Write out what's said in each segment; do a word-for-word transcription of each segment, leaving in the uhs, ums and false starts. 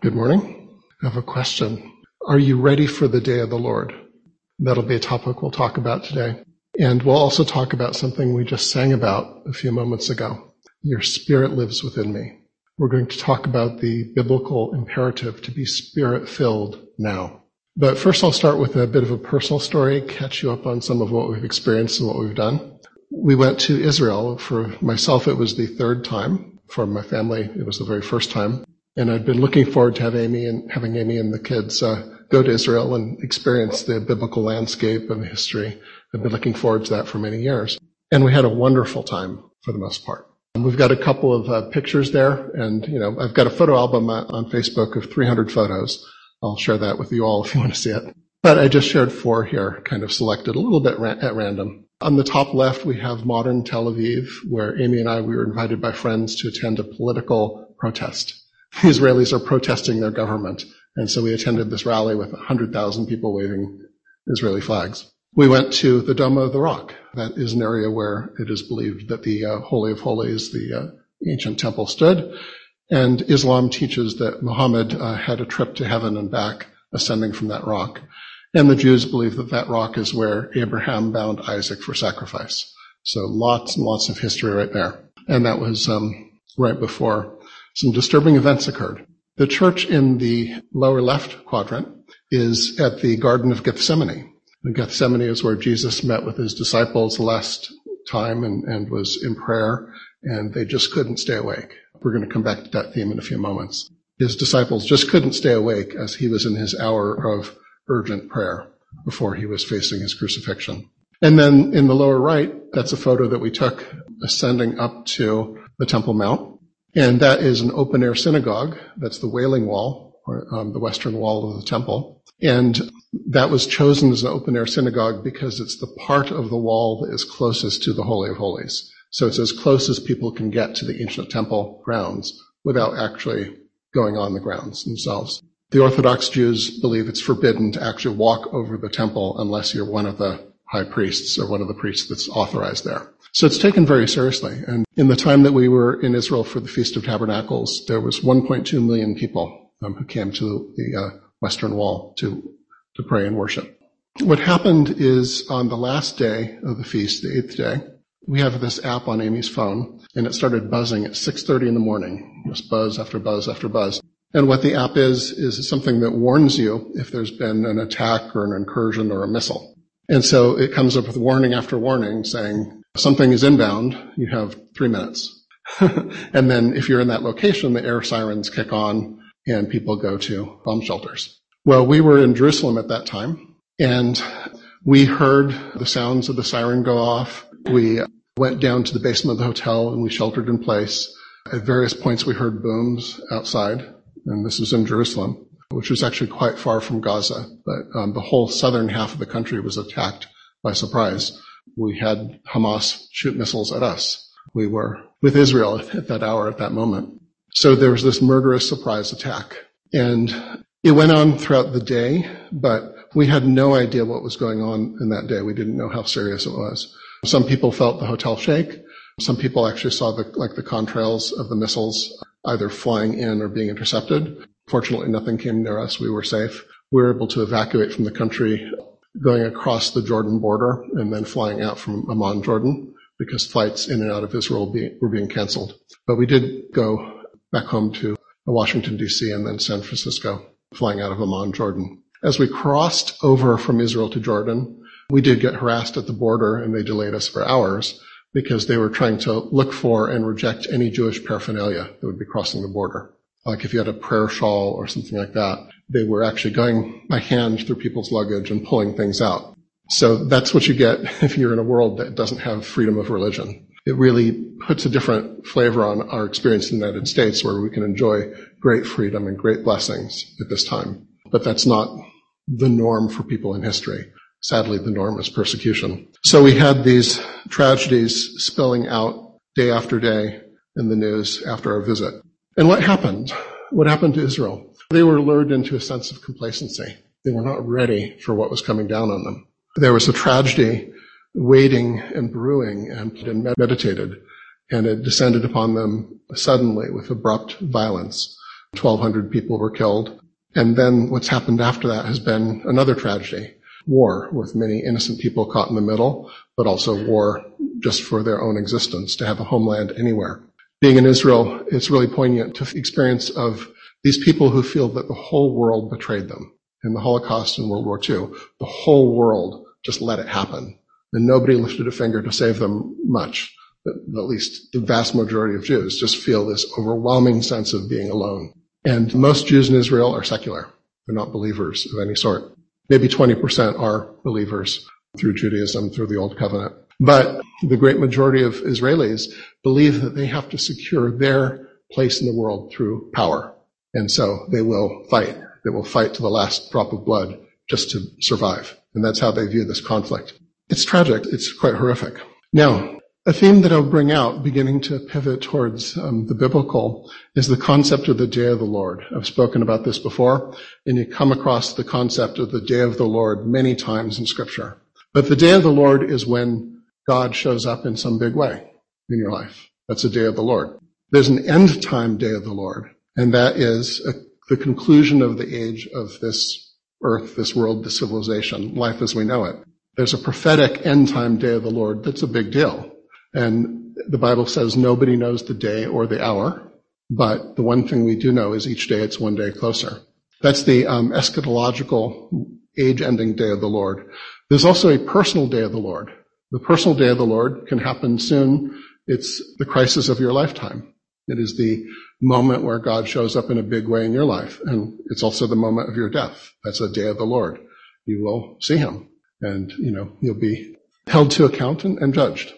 Good morning. I have a question. Are you ready for the day of the Lord? That'll be a topic we'll talk about today. And we'll also talk about something we just sang about a few moments ago. Your spirit lives within me. We're going to talk about the biblical imperative to be spirit-filled now. But first I'll start with a bit of a personal story, catch you up on some of what we've experienced and what we've done. We went to Israel. For myself, it was the third time. For my family, it was the very first time. And I'd been looking forward to have Amy and having Amy and the kids uh, go to Israel and experience the biblical landscape and the history. I've been looking forward to that for many years. And we had a wonderful time for the most part. We've got a couple of uh, pictures there, and you know, I've got a photo album on Facebook of three hundred photos. I'll share that with you all if you want to see it. But I just shared four here, kind of selected a little bit ra- at random. On the top left, we have modern Tel Aviv, where Amy and I, we were invited by friends to attend a political protest. The Israelis are protesting their government, and so we attended this rally with one hundred thousand people waving Israeli flags. We went to the Dome of the Rock. That is an area where it is believed that the uh, Holy of Holies, the uh, ancient temple, stood, and Islam teaches that Muhammad uh, had a trip to heaven and back ascending from that rock. And the Jews believe that that rock is where Abraham bound Isaac for sacrifice. So lots and lots of history right there. And that was um, right before some disturbing events occurred. The church in the lower left quadrant is at the Garden of Gethsemane. And Gethsemane is where Jesus met with his disciples the last time and, and was in prayer, and they just couldn't stay awake. We're going to come back to that theme in a few moments. His disciples just couldn't stay awake as he was in his hour of urgent prayer before he was facing his crucifixion. And then in the lower right, that's a photo that we took ascending up to the Temple Mount. And that is an open-air synagogue. That's the Wailing Wall, or um, the western wall of the temple. And that was chosen as an open-air synagogue because it's the part of the wall that is closest to the Holy of Holies. So it's as close as people can get to the ancient temple grounds without actually going on the grounds themselves. The Orthodox Jews believe it's forbidden to actually walk over the temple unless you're one of the high priests or one of the priests that's authorized there. So it's taken very seriously. And in the time that we were in Israel for the Feast of Tabernacles, there was one point two million people um, who came to the uh, Western Wall to, to pray and worship. What happened is on the last day of the feast, the eighth day, we have this app on Amy's phone, and it started buzzing at six thirty in the morning. Just buzz after buzz after buzz. And what the app is, is something that warns you if there's been an attack or an incursion or a missile. And so it comes up with warning after warning saying, something is inbound, you have three minutes. And then if you're in that location, the air sirens kick on and people go to bomb shelters. Well, we were in Jerusalem at that time, and we heard the sounds of the siren go off. We went down to the basement of the hotel and we sheltered in place. At various points we heard booms outside, and this was in Jerusalem, which was actually quite far from Gaza. But um, the whole southern half of the country was attacked by surprise. We had Hamas shoot missiles at us. We were with Israel at that hour, at that moment. So there was this murderous surprise attack. And it went on throughout the day, but we had no idea what was going on in that day. We didn't know how serious it was. Some people felt the hotel shake. Some people actually saw the, like the contrails of the missiles either flying in or being intercepted. Fortunately, nothing came near us. We were safe. We were able to evacuate from the country, going across the Jordan border and then flying out from Amman, Jordan, because flights in and out of Israel be, were being canceled. But we did go back home to Washington, D C, and then San Francisco, flying out of Amman, Jordan. As we crossed over from Israel to Jordan, we did get harassed at the border, and they delayed us for hours because they were trying to look for and reject any Jewish paraphernalia that would be crossing the border. Like if you had a prayer shawl or something like that, they were actually going by hand through people's luggage and pulling things out. So that's what you get if you're in a world that doesn't have freedom of religion. It really puts a different flavor on our experience in the United States, where we can enjoy great freedom and great blessings at this time. But that's not the norm for people in history. Sadly, the norm is persecution. So we had these tragedies spilling out day after day in the news after our visit. And what happened? What happened to Israel? They were lured into a sense of complacency. They were not ready for what was coming down on them. There was a tragedy waiting and brewing and meditated, and it descended upon them suddenly with abrupt violence. twelve hundred people were killed. And then what's happened after that has been another tragedy. War, with many innocent people caught in the middle, but also war just for their own existence, to have a homeland anywhere. Being in Israel, it's really poignant to the experience of these people who feel that the whole world betrayed them. In the Holocaust and World War Two, the whole world just let it happen. And nobody lifted a finger to save them much. But at least the vast majority of Jews just feel this overwhelming sense of being alone. And most Jews in Israel are secular. They're not believers of any sort. Maybe twenty percent are believers through Judaism, through the Old Covenant. But the great majority of Israelis believe that they have to secure their place in the world through power. And so they will fight. They will fight to the last drop of blood just to survive. And that's how they view this conflict. It's tragic. It's quite horrific. Now, a theme that I'll bring out, beginning to pivot towards um, the biblical, is the concept of the day of the Lord. I've spoken about this before, and you come across the concept of the day of the Lord many times in Scripture. But the day of the Lord is when God shows up in some big way in your life. That's the day of the Lord. There's an end time day of the Lord, and that is a, the conclusion of the age of this earth, this world, this civilization, life as we know it. There's a prophetic end time day of the Lord that's a big deal. And the Bible says nobody knows the day or the hour, but the one thing we do know is each day it's one day closer. That's the um, eschatological age-ending day of the Lord. There's also a personal day of the Lord. The personal day of the Lord can happen soon. It's the crisis of your lifetime. It is the moment where God shows up in a big way in your life, and it's also the moment of your death. That's a day of the Lord. You will see him, and, you know, you'll be held to account and, and judged.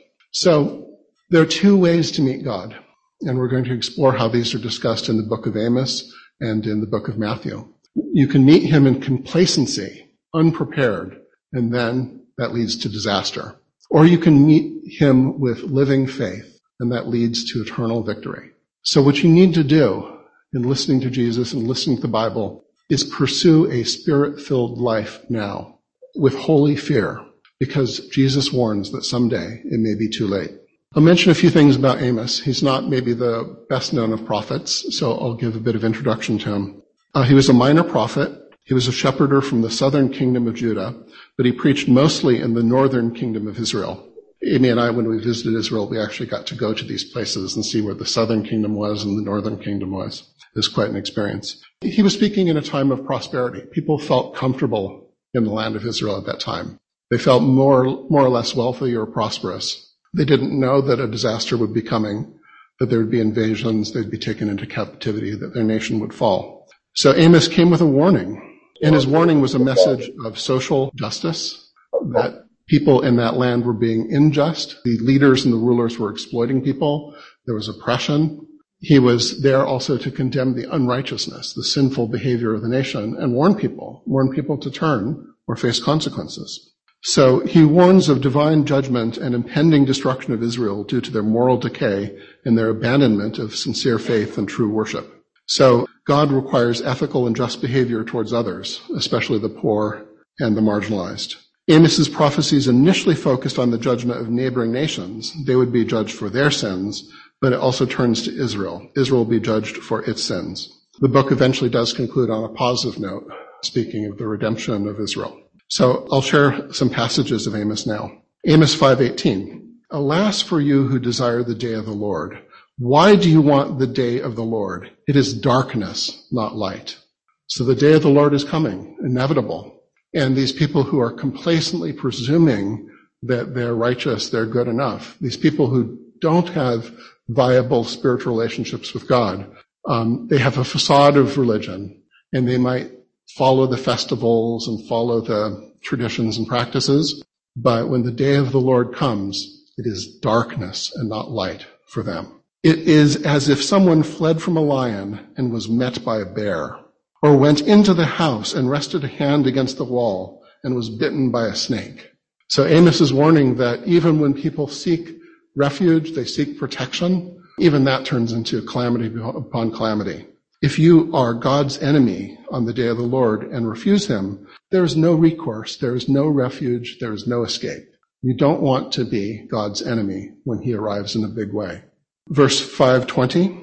So there are two ways to meet God, and we're going to explore how these are discussed in the book of Amos and in the book of Matthew. You can meet him in complacency, unprepared, and then that leads to disaster. Or you can meet him with living faith, and that leads to eternal victory. So what you need to do in listening to Jesus and listening to the Bible is pursue a spirit-filled life now with holy fear, because Jesus warns that someday it may be too late. I'll mention a few things about Amos. He's not maybe the best known of prophets, so I'll give a bit of introduction to him. Uh, he was a minor prophet. He was a shepherder from the southern kingdom of Judah, but he preached mostly in the northern kingdom of Israel. Amy and I, when we visited Israel, we actually got to go to these places and see where the southern kingdom was and the northern kingdom was. It was quite an experience. He was speaking in a time of prosperity. People felt comfortable in the land of Israel at that time. They felt more, more or less wealthy or prosperous. They didn't know that a disaster would be coming, that there would be invasions, they'd be taken into captivity, that their nation would fall. So Amos came with a warning, and his warning was a message of social justice, that people in that land were being unjust. The leaders and the rulers were exploiting people. There was oppression. He was there also to condemn the unrighteousness, the sinful behavior of the nation, and warn people, warn people to turn or face consequences. So he warns of divine judgment and impending destruction of Israel due to their moral decay and their abandonment of sincere faith and true worship. So God requires ethical and just behavior towards others, especially the poor and the marginalized. Amos's prophecies initially focused on the judgment of neighboring nations. They would be judged for their sins, but it also turns to Israel. Israel will be judged for its sins. The book eventually does conclude on a positive note, speaking of the redemption of Israel. So I'll share some passages of Amos now. Amos five eighteen. Alas for you who desire the day of the Lord. Why do you want the day of the Lord? It is darkness, not light. So the day of the Lord is coming, inevitable. And these people who are complacently presuming that they're righteous, they're good enough, these people who don't have viable spiritual relationships with God, um, they have a facade of religion, and they might follow the festivals and follow the traditions and practices, but when the day of the Lord comes, it is darkness and not light for them. It is as if someone fled from a lion and was met by a bear, or went into the house and rested a hand against the wall and was bitten by a snake. So Amos is warning that even when people seek refuge, they seek protection, even that turns into calamity upon calamity. If you are God's enemy on the day of the Lord and refuse him, there is no recourse, there is no refuge, there is no escape. You don't want to be God's enemy when he arrives in a big way. Verse five twenty,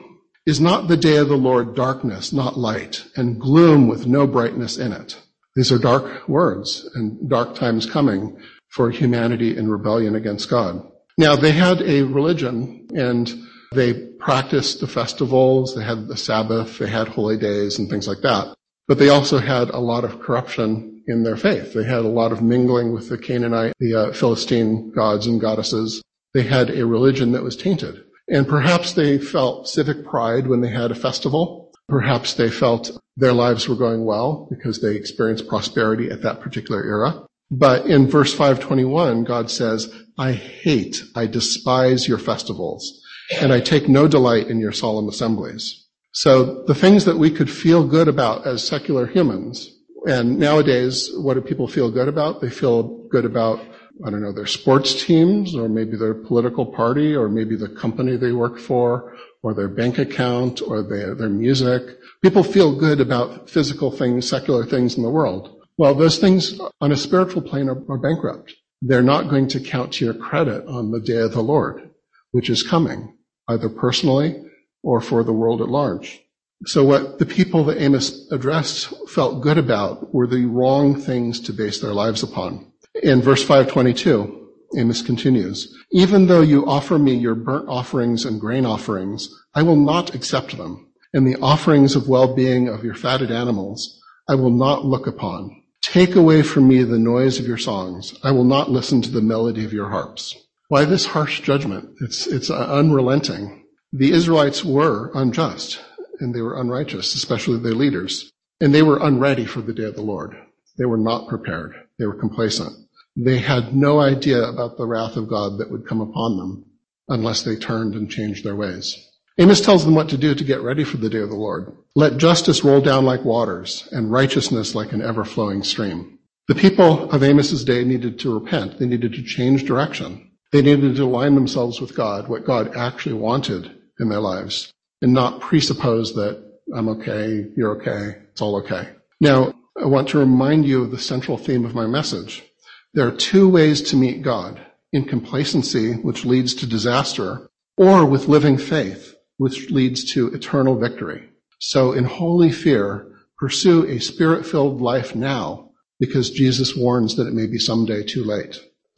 Is not the day of the Lord darkness, not light, and gloom with no brightness in it? These are dark words and dark times coming for humanity in rebellion against God. Now, they had a religion, and they practiced the festivals, they had the Sabbath, they had holy days and things like that. But they also had a lot of corruption in their faith. They had a lot of mingling with the Canaanite, the uh, Philistine gods and goddesses. They had a religion that was tainted. And perhaps they felt civic pride when they had a festival. Perhaps they felt their lives were going well because they experienced prosperity at that particular era. But in verse five twenty-one, God says, I hate, I despise your festivals, and I take no delight in your solemn assemblies. So the things that we could feel good about as secular humans, and nowadays, what do people feel good about? They feel good about, I don't know, their sports teams, or maybe their political party, or maybe the company they work for, or their bank account, or their, their music. People feel good about physical things, secular things in the world. Well, those things on a spiritual plane are, are bankrupt. They're not going to count to your credit on the day of the Lord, which is coming, either personally or for the world at large. So what the people that Amos addressed felt good about were the wrong things to base their lives upon. In verse five twenty-two, Amos continues, even though you offer me your burnt offerings and grain offerings, I will not accept them, and the offerings of well-being of your fatted animals I will not look upon. Take away from me the noise of your songs. I will not listen to the melody of your harps. Why this harsh judgment? It's, it's unrelenting. The Israelites were unjust, and they were unrighteous, especially their leaders. And they were unready for the day of the Lord. They were not prepared. They were complacent. They had no idea about the wrath of God that would come upon them unless they turned and changed their ways. Amos tells them what to do to get ready for the day of the Lord. Let justice roll down like waters, and righteousness like an ever-flowing stream. The people of Amos's day needed to repent. They needed to change direction. They needed to align themselves with God, what God actually wanted in their lives, and not presuppose that I'm okay, you're okay, it's all okay. Now, I want to remind you of the central theme of my message. There are two ways to meet God: in complacency, which leads to disaster, or with living faith, which leads to eternal victory. So in holy fear, pursue a spirit-filled life now, because Jesus warns that it may be someday too late.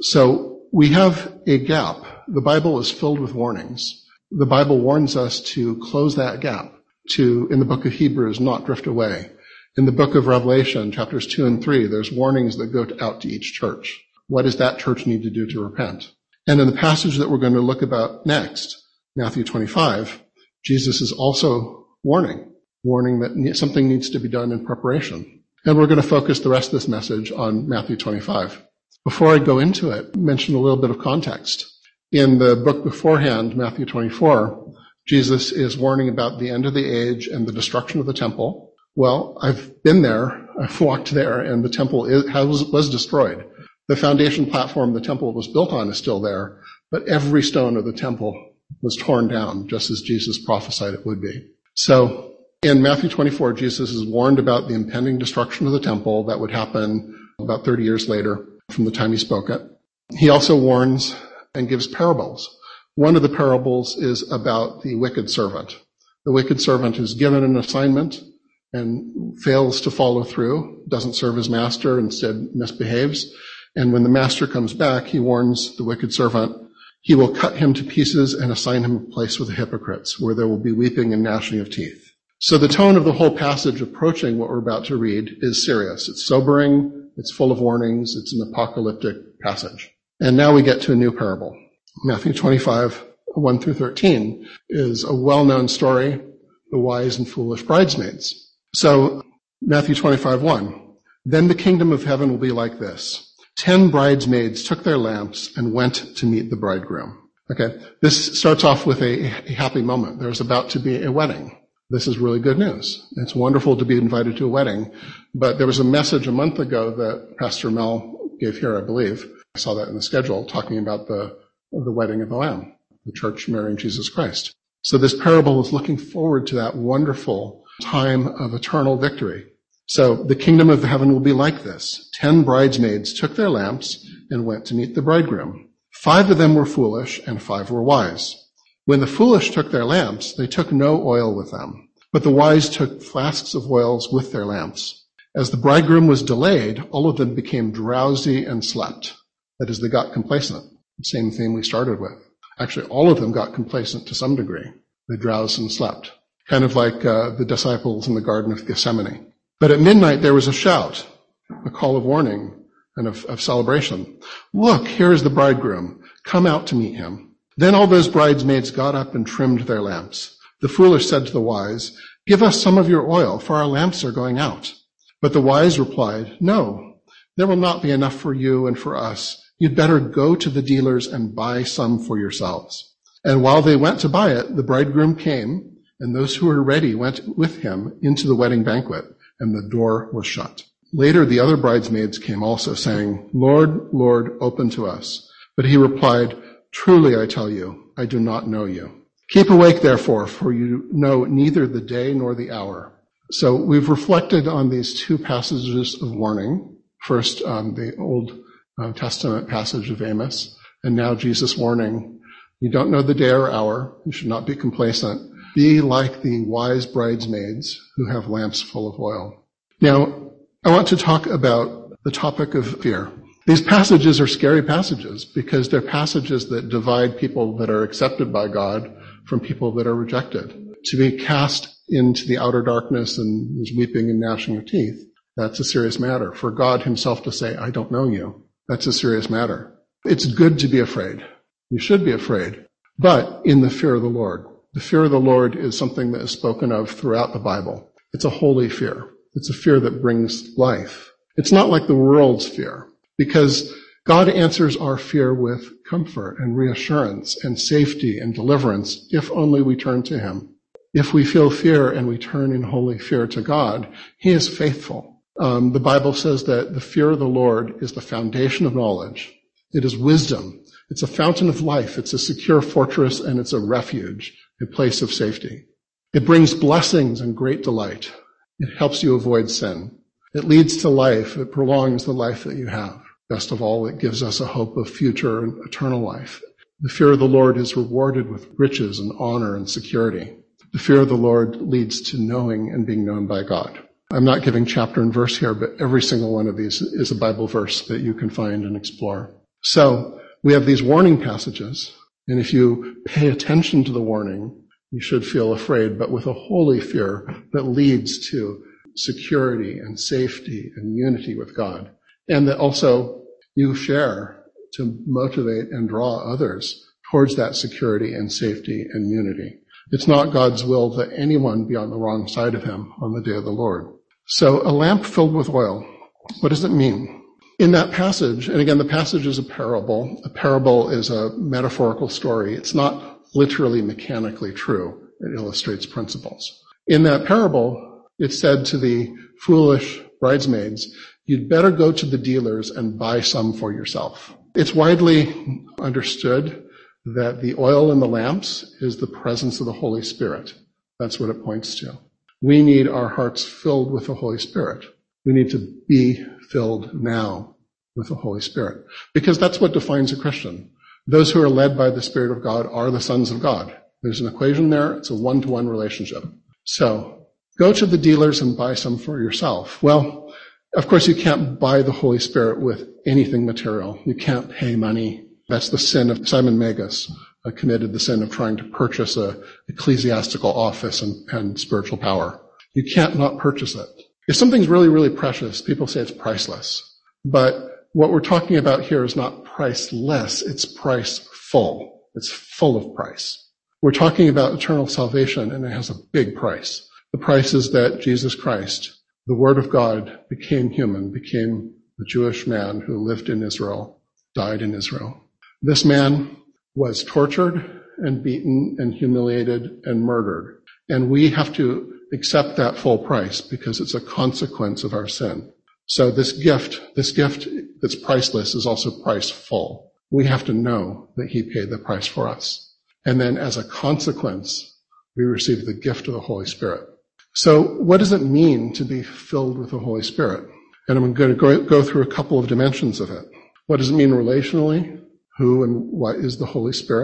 So we have a gap. The Bible is filled with warnings. The Bible warns us to close that gap, to, in the book of Hebrews, not drift away. In the book of Revelation, chapters two and three, there's warnings that go out to each church. What does that church need to do to repent? And in the passage that we're going to look about next, Matthew twenty-five, Jesus is also warning, warning that something needs to be done in preparation. And we're going to focus the rest of this message on Matthew twenty-five. Before I go into it, mention a little bit of context. In the book beforehand, Matthew twenty-four, Jesus is warning about the end of the age and the destruction of the temple. Well, I've been there, I've walked there, and the temple is, has, was destroyed. The foundation platform the temple was built on is still there, but every stone of the temple was torn down, just as Jesus prophesied it would be. So in Matthew twenty-four, Jesus is warned about the impending destruction of the temple that would happen about thirty years later from the time he spoke it. He also warns and gives parables. One of the parables is about the wicked servant. The wicked servant is given an assignment and fails to follow through, doesn't serve his master, instead misbehaves. And when the master comes back, he warns the wicked servant, he will cut him to pieces and assign him a place with the hypocrites, where there will be weeping and gnashing of teeth. So the tone of the whole passage approaching what we're about to read is serious. It's sobering, it's full of warnings, it's an apocalyptic passage. And now we get to a new parable. Matthew twenty-five, one through thirteen, is a well-known story, the wise and foolish bridesmaids. So Matthew twenty-five, one, then the kingdom of heaven will be like this. Ten bridesmaids took their lamps and went to meet the bridegroom. Okay, this starts off with a, a happy moment. There's about to be a wedding. This is really good news. It's wonderful to be invited to a wedding, but there was a message a month ago that Pastor Mel gave here, I believe. I saw that in the schedule, talking about the, the wedding of the Lamb, the church marrying Jesus Christ. So this parable is looking forward to that wonderful time of eternal victory. So the kingdom of heaven will be like this. Ten bridesmaids took their lamps and went to meet the bridegroom. Five of them were foolish and five were wise. When the foolish took their lamps, they took no oil with them, but the wise took flasks of oils with their lamps. As the bridegroom was delayed, all of them became drowsy and slept. That is, they got complacent. Same theme we started with. Actually, all of them got complacent to some degree. They drowsed and slept, kind of like uh, the disciples in the Garden of Gethsemane. But at midnight there was a shout, a call of warning and of, of celebration. Look, here is the bridegroom. Come out to meet him. Then all those bridesmaids got up and trimmed their lamps. The foolish said to the wise, give us some of your oil, for our lamps are going out. But the wise replied, no, there will not be enough for you and for us. You'd better go to the dealers and buy some for yourselves. And while they went to buy it, the bridegroom came, and those who were ready went with him into the wedding banquet, and the door was shut. Later the other bridesmaids came also, saying, Lord, Lord, open to us. But he replied, truly I tell you, I do not know you. Keep awake, therefore, for you know neither the day nor the hour. So we've reflected on these two passages of warning. First, um, the Old uh, Testament passage of Amos, and now Jesus' warning. You don't know the day or hour. You should not be complacent. Be like the wise bridesmaids who have lamps full of oil. Now, I want to talk about the topic of fear. These passages are scary passages because they're passages that divide people that are accepted by God from people that are rejected. To be cast into the outer darkness and there's weeping and gnashing of teeth, that's a serious matter. For God himself to say, I don't know you, that's a serious matter. It's good to be afraid. You should be afraid, but in the fear of the Lord. The fear of the Lord is something that is spoken of throughout the Bible. It's a holy fear. It's a fear that brings life. It's not like the world's fear, because God answers our fear with comfort and reassurance and safety and deliverance if only we turn to him. If we feel fear and we turn in holy fear to God, he is faithful. Um, the Bible says that the fear of the Lord is the foundation of knowledge. It is wisdom. It's a fountain of life. It's a secure fortress, and it's a refuge, a place of safety. It brings blessings and great delight. It helps you avoid sin. It leads to life. It prolongs the life that you have. Best of all, it gives us a hope of future and eternal life. The fear of the Lord is rewarded with riches and honor and security. The fear of the Lord leads to knowing and being known by God. I'm not giving chapter and verse here, but every single one of these is a Bible verse that you can find and explore. So we have these warning passages, and if you pay attention to the warning, you should feel afraid, but with a holy fear that leads to security and safety and unity with God. And that also you share to motivate and draw others towards that security and safety and unity. It's not God's will that anyone be on the wrong side of him on the day of the Lord. So a lamp filled with oil, what does it mean? In that passage, and again, the passage is a parable. A parable is a metaphorical story. It's not literally mechanically true. It illustrates principles. In that parable, it said to the foolish bridesmaids, you'd better go to the dealers and buy some for yourself. It's widely understood that the oil in the lamps is the presence of the Holy Spirit. That's what it points to. We need our hearts filled with the Holy Spirit. We need to be filled now with the Holy Spirit, because that's what defines a Christian. Those who are led by the Spirit of God are the sons of God. There's an equation there. It's a one-to-one relationship. So go to the dealers and buy some for yourself. Well, of course, you can't buy the Holy Spirit with anything material. You can't pay money. That's the sin of Simon Magus, uh, committed the sin of trying to purchase a ecclesiastical office and, and spiritual power. You can't not purchase it. If something's really, really precious, people say it's priceless. But what we're talking about here is not priceless, it's price full. It's full of price. We're talking about eternal salvation, and it has a big price. The price is that Jesus Christ, the Word of God, became human, became the Jewish man who lived in Israel, died in Israel. This man was tortured and beaten and humiliated and murdered. And we have to accept that full price because it's a consequence of our sin. So this gift, this gift that's priceless is also price full. We have to know that he paid the price for us. And then as a consequence, we receive the gift of the Holy Spirit. So what does it mean to be filled with the Holy Spirit? And I'm going to go, go through a couple of dimensions of it. What does it mean relationally? Who and what is the Holy Spirit?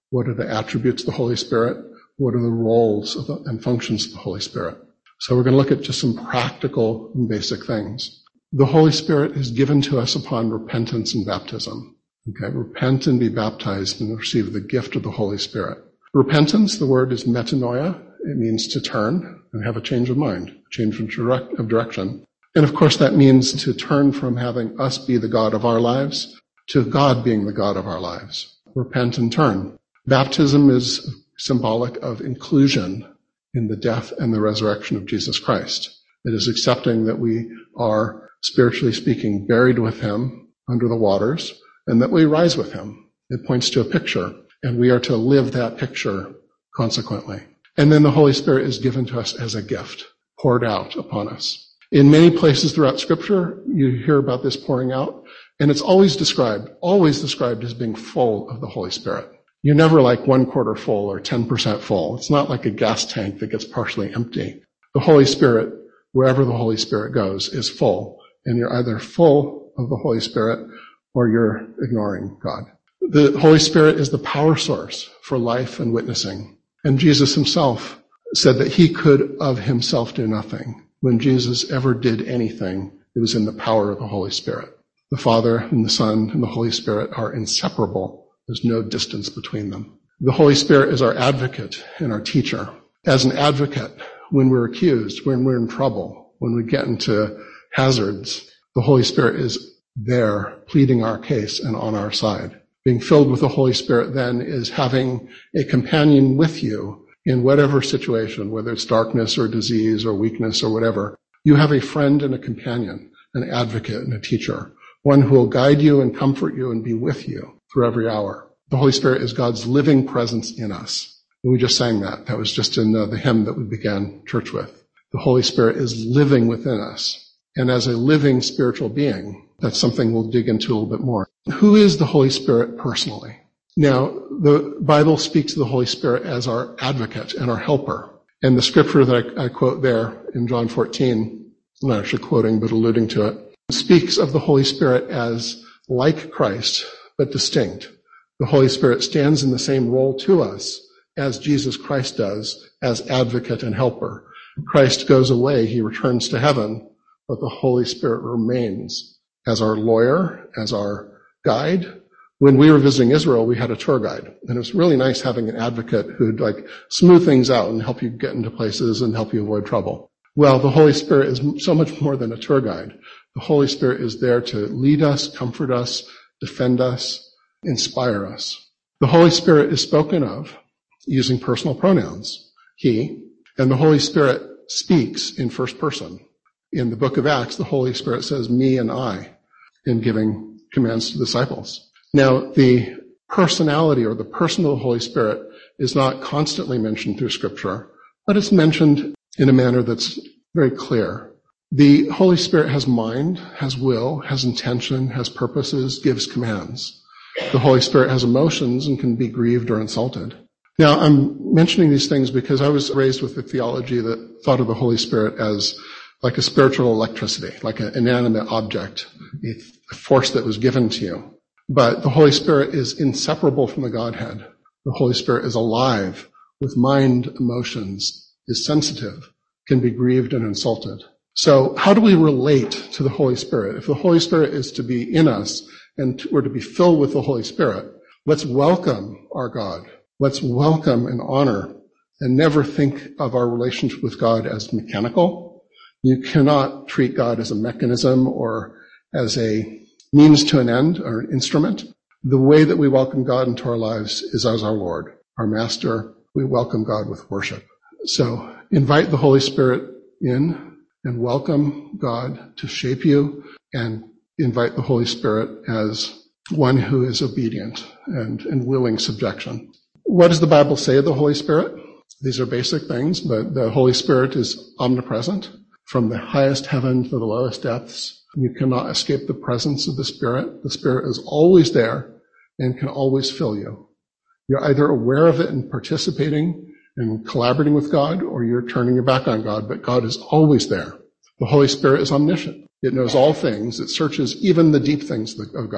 What are the attributes of the Holy Spirit? What are the roles of the, and functions of the Holy Spirit? So we're going to look at just some practical and basic things. The Holy Spirit is given to us upon repentance and baptism. Okay, repent and be baptized and receive the gift of the Holy Spirit. Repentance, the word is metanoia. It means to turn and have a change of mind, a change of, direct, of direction. And of course that means to turn from having us be the God of our lives to God being the God of our lives. Repent and turn. Baptism is symbolic of inclusion in the death and the resurrection of Jesus Christ. It is accepting that we are, spiritually speaking, buried with him under the waters and that we rise with him. It points to a picture, and we are to live that picture consequently. And then the Holy Spirit is given to us as a gift, poured out upon us. In many places throughout Scripture, you hear about this pouring out, and it's always described, always described as being full of the Holy Spirit. You're never like one quarter full or ten percent full. It's not like a gas tank that gets partially empty. The Holy Spirit, wherever the Holy Spirit goes, is full, and you're either full of the Holy Spirit or you're ignoring God. The Holy Spirit is the power source for life and witnessing. And Jesus himself said that he could of himself do nothing. When Jesus ever did anything, it was in the power of the Holy Spirit. The Father and the Son and the Holy Spirit are inseparable. There's no distance between them. The Holy Spirit is our advocate and our teacher. As an advocate, when we're accused, when we're in trouble, when we get into hazards, the Holy Spirit is there pleading our case and on our side. Being filled with the Holy Spirit then is having a companion with you in whatever situation, whether it's darkness or disease or weakness or whatever. You have a friend and a companion, an advocate and a teacher, one who will guide you and comfort you and be with you through every hour. The Holy Spirit is God's living presence in us. And we just sang that. That was just in the, the hymn that we began church with. The Holy Spirit is living within us. And as a living spiritual being, that's something we'll dig into a little bit more. Who is the Holy Spirit personally? Now, the Bible speaks of the Holy Spirit as our advocate and our helper. And the scripture that I, I quote there in John fourteen, I'm not actually quoting, but alluding to it, speaks of the Holy Spirit as like Christ, but distinct. The Holy Spirit stands in the same role to us as Jesus Christ does as advocate and helper. Christ goes away, he returns to heaven, but the Holy Spirit remains as our lawyer, as our guide. When we were visiting Israel, we had a tour guide, and it was really nice having an advocate who'd like smooth things out and help you get into places and help you avoid trouble. Well, the Holy Spirit is so much more than a tour guide. The Holy Spirit is there to lead us, comfort us, defend us, inspire us. The Holy Spirit is spoken of using personal pronouns, he, and the Holy Spirit speaks in first person. In the book of Acts, the Holy Spirit says, me and I, in giving commands to the disciples. Now, the personality or the person of the Holy Spirit is not constantly mentioned through Scripture, but it's mentioned in a manner that's very clear. The Holy Spirit has mind, has will, has intention, has purposes, gives commands. The Holy Spirit has emotions and can be grieved or insulted. Now, I'm mentioning these things because I was raised with a theology that thought of the Holy Spirit as like a spiritual electricity, like an inanimate object, a force that was given to you. But the Holy Spirit is inseparable from the Godhead. The Holy Spirit is alive with mind, emotions, is sensitive, can be grieved and insulted. So how do we relate to the Holy Spirit? If the Holy Spirit is to be in us and we're to be filled with the Holy Spirit, let's welcome our God. Let's welcome and honor and never think of our relationship with God as mechanical. You cannot treat God as a mechanism or as a means to an end or an instrument. The way that we welcome God into our lives is as our Lord, our Master. We welcome God with worship. So invite the Holy Spirit in and welcome God to shape you, and invite the Holy Spirit as one who is obedient and in willing subjection. What does the Bible say of the Holy Spirit? These are basic things, but the Holy Spirit is omnipresent. From the highest heaven to the lowest depths, you cannot escape the presence of the Spirit. The Spirit is always there and can always fill you. You're either aware of it and participating and collaborating with God, or you're turning your back on God, but God is always there. The Holy Spirit is omniscient. It knows all things. It searches even the deep things of God.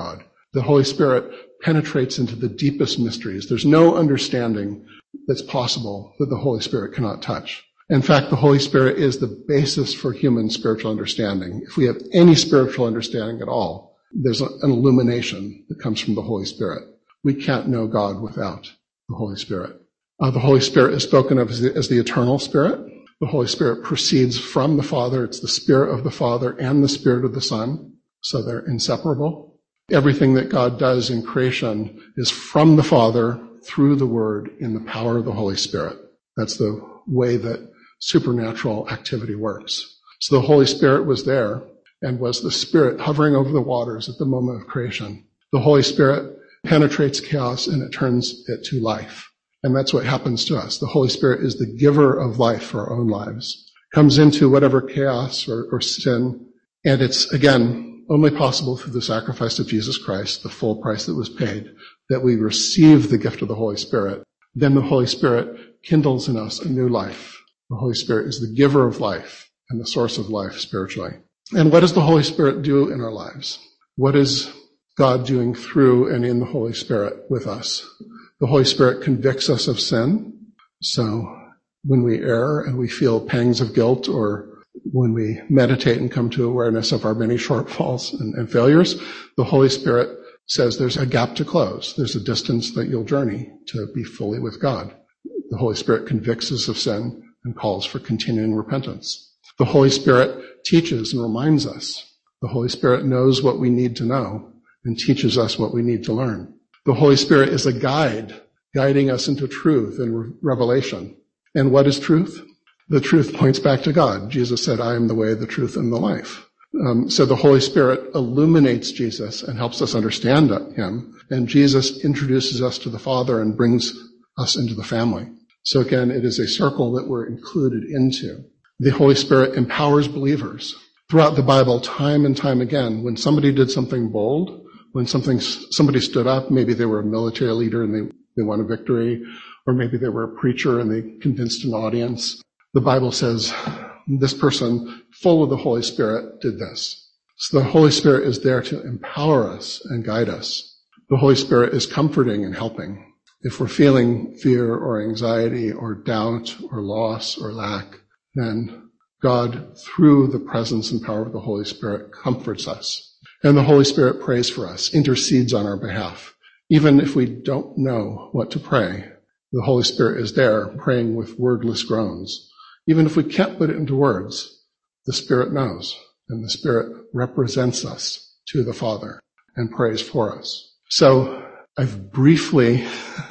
The Holy Spirit penetrates into the deepest mysteries. There's no understanding that's possible that the Holy Spirit cannot touch. In fact, the Holy Spirit is the basis for human spiritual understanding. If we have any spiritual understanding at all, there's an illumination that comes from the Holy Spirit. We can't know God without the Holy Spirit. Uh, the Holy Spirit is spoken of as the, as the eternal Spirit. The Holy Spirit proceeds from the Father. It's the Spirit of the Father and the Spirit of the Son, so they're inseparable. Everything that God does in creation is from the Father through the Word in the power of the Holy Spirit. That's the way that supernatural activity works. So the Holy Spirit was there and was the Spirit hovering over the waters at the moment of creation. The Holy Spirit penetrates chaos and it turns it to life. And that's what happens to us. The Holy Spirit is the giver of life for our own lives. Comes into whatever chaos or, or sin, and it's, again, only possible through the sacrifice of Jesus Christ, the full price that was paid, that we receive the gift of the Holy Spirit. Then the Holy Spirit kindles in us a new life. The Holy Spirit is the giver of life and the source of life spiritually. And what does the Holy Spirit do in our lives? What is God doing through and in the Holy Spirit with us? The Holy Spirit convicts us of sin. So when we err and we feel pangs of guilt, or when we meditate and come to awareness of our many shortfalls and, and failures, the Holy Spirit says there's a gap to close. There's a distance that you'll journey to be fully with God. The Holy Spirit convicts us of sin and calls for continuing repentance. The Holy Spirit teaches and reminds us. The Holy Spirit knows what we need to know and teaches us what we need to learn. The Holy Spirit is a guide, guiding us into truth and re- revelation. And what is truth? The truth points back to God. Jesus said, I am the way, the truth, and the life. Um, so the Holy Spirit illuminates Jesus and helps us understand him. And Jesus introduces us to the Father and brings us into the family. So again, it is a circle that we're included into. The Holy Spirit empowers believers. Throughout the Bible, time and time again, when somebody did something bold, when something, somebody stood up, maybe they were a military leader and they, they won a victory, or maybe they were a preacher and they convinced an audience, the Bible says, this person, full of the Holy Spirit, did this. So the Holy Spirit is there to empower us and guide us. The Holy Spirit is comforting and helping. If we're feeling fear or anxiety or doubt or loss or lack, then God, through the presence and power of the Holy Spirit, comforts us. And the Holy Spirit prays for us, intercedes on our behalf. Even if we don't know what to pray, the Holy Spirit is there praying with wordless groans. Even if we can't put it into words, the Spirit knows, and the Spirit represents us to the Father and prays for us. So I've briefly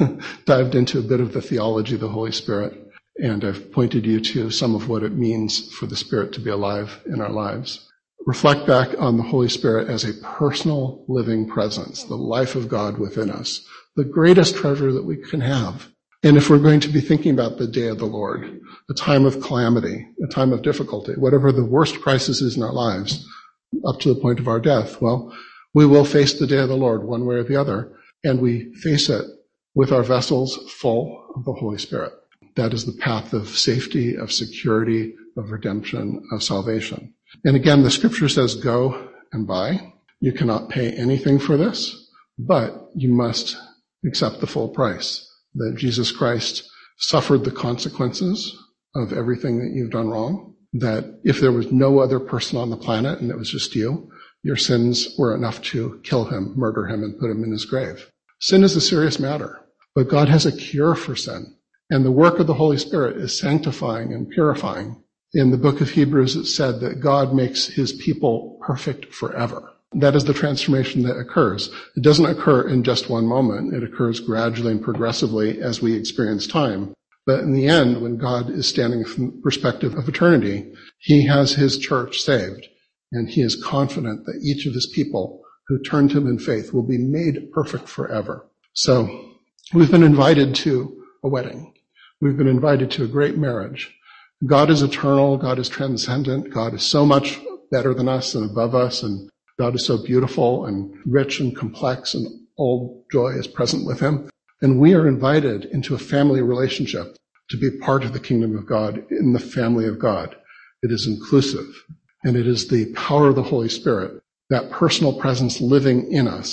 dived into a bit of the theology of the Holy Spirit, and I've pointed you to some of what it means for the Spirit to be alive in our lives. Reflect back on the Holy Spirit as a personal living presence, the life of God within us, the greatest treasure that we can have. And if we're going to be thinking about the day of the Lord, a time of calamity, a time of difficulty, whatever the worst crisis is in our lives, up to the point of our death, well, we will face the day of the Lord one way or the other, and we face it with our vessels full of the Holy Spirit. That is the path of safety, of security, of redemption, of salvation. And again, the scripture says, go and buy. You cannot pay anything for this, but you must accept the full price, that Jesus Christ suffered the consequences of everything that you've done wrong, that if there was no other person on the planet and it was just you, your sins were enough to kill him, murder him, and put him in his grave. Sin is a serious matter, but God has a cure for sin. And the work of the Holy Spirit is sanctifying and purifying. In the book of Hebrews, it said that God makes his people perfect forever. That is the transformation that occurs. It doesn't occur in just one moment. It occurs gradually and progressively as we experience time. But in the end, when God is standing from the perspective of eternity, he has his church saved. And he is confident that each of his people who turn to him in faith will be made perfect forever. So we've been invited to a wedding. We've been invited to a great marriage. God is eternal. God is transcendent. God is so much better than us and above us. And God is so beautiful and rich and complex, and all joy is present with him. And we are invited into a family relationship to be part of the kingdom of God in the family of God. It is inclusive, and it is the power of the Holy Spirit, that personal presence living in us,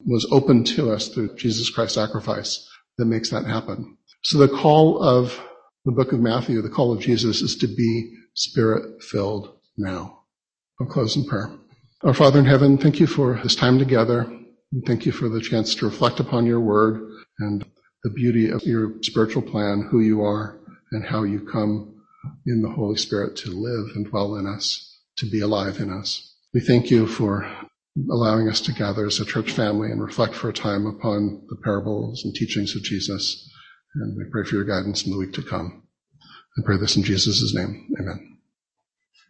was opened to us through Jesus Christ's sacrifice that makes that happen. So the call of the book of Matthew, the call of Jesus, is to be Spirit-filled now. I'll close in prayer. Our Father in heaven, thank you for this time together. And thank you for the chance to reflect upon your word and the beauty of your spiritual plan, who you are, and how you come in the Holy Spirit to live and dwell in us, to be alive in us. We thank you for allowing us to gather as a church family and reflect for a time upon the parables and teachings of Jesus. And we pray for your guidance in the week to come. I pray this in Jesus' name. Amen.